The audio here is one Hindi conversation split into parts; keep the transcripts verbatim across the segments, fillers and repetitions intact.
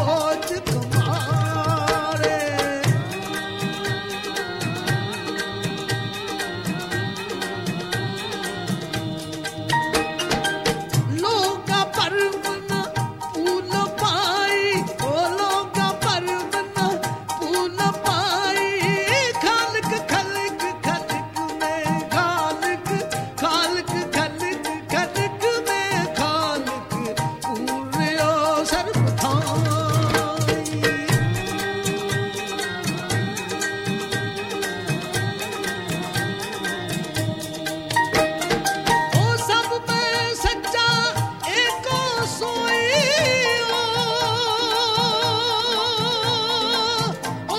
खोज तुम्हारे। लोगा पर्व न पून पाई, ओ लोगा पर्व न पून पाई, खालिक खलिक खलिक में खालिक, खालिक खलिक खलिक में खालिक, पूर्यो सर्वथाई। ओ सब में सच्चा एको सोई, ओ,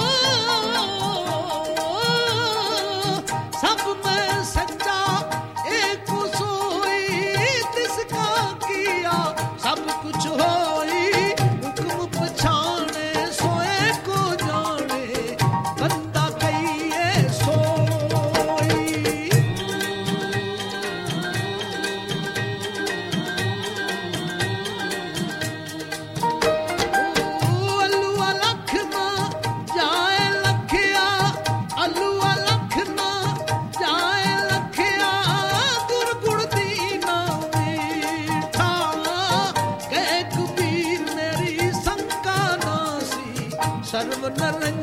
सब में सच्चा एको सोई, तिसका किया सब कुछ होई, हुक्म पछाणे सोए को जाने, बंदा कहिए सोई। अलुआ लख मां जाए लखिया, अलुआ लख मां जाए लखिया, गुर गुड़ दीना मीठा, कह कबीर मेरी शंका नासी, सर्व नरंजन